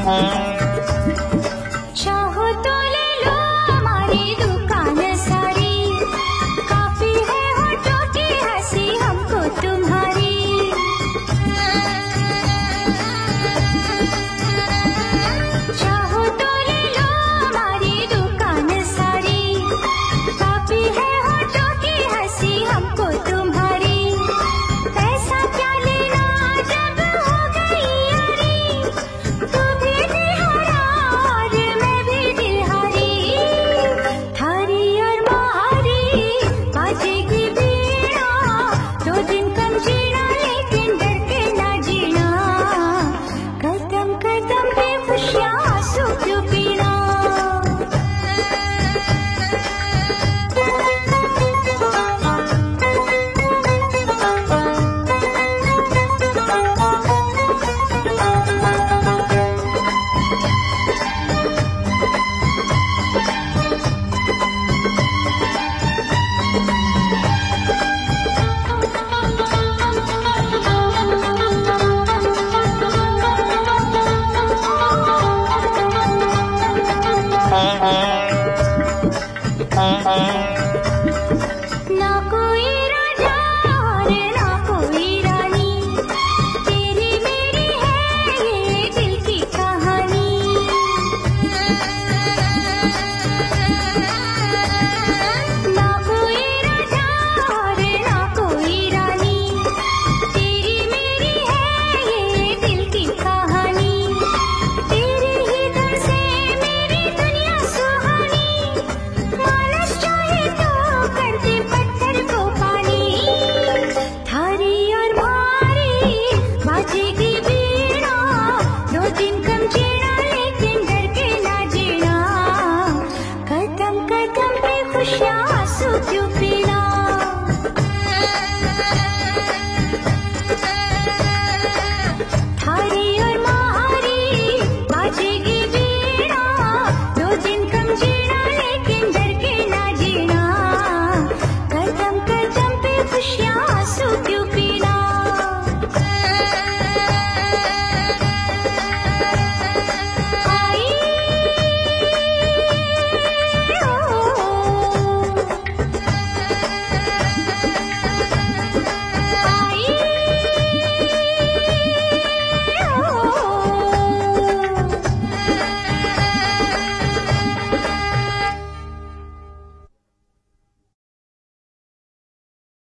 चाहो तो ले लो हमारी दुकान सारी, काफी है होठों की हंसी हमको तुम्हारी। चाहो तो ले लो हमारी दुकान सारी, काफी है होठों की हंसी हमको तुम्हारी। पैसा क्या लेना जब हो गई यारी, तू भी दिलहारा और मैं भी दिलहारी। थारी और मारी बाजेगी बीड़ा, 2 दिन कम जीना लेकिन डर के ना जीना। कदम कदम पे खुशियाँ आंसू क्यों पीना। Mm-hmm.